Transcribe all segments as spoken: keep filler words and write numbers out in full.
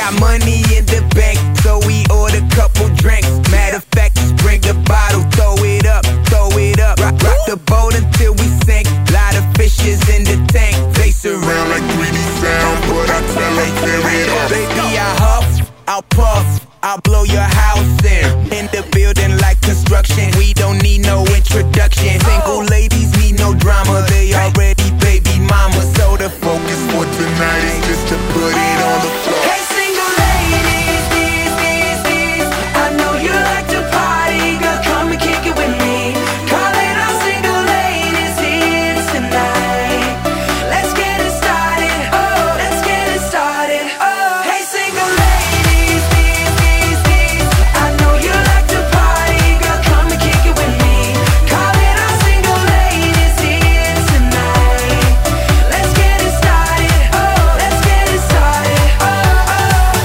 got money in the bank, so we order a couple drinks. Matter of fact, just bring the bottle, throw it up, throw it up. Rock, rock the boat until we sink. Lot of fishes in the tank. They surround like three D sound, but I tell them clear it up. Baby, I huff, I'll puff, I'll blow your house in. In the building like construction, we don't need no introduction. Single ladies need no drama, they already baby mama. So the focus for tonight is just to put it on the floor. Hey, single ladies, these, these, these, I know you like to party, girl, come and kick it with me. Calling all single ladies here tonight. Let's get it started, oh, let's get it started, oh. Hey, single ladies, these, these, these, I know you like to party, girl, come and kick it with me. Calling all single ladies here tonight. Let's get it started, oh, let's get it started, oh, oh.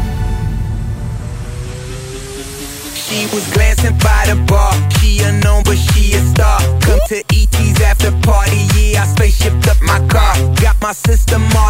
She was glancing by the bar. She unknown, but she a star. Come to E T's after party, yeah, I spaceshipped up my car. Got my system all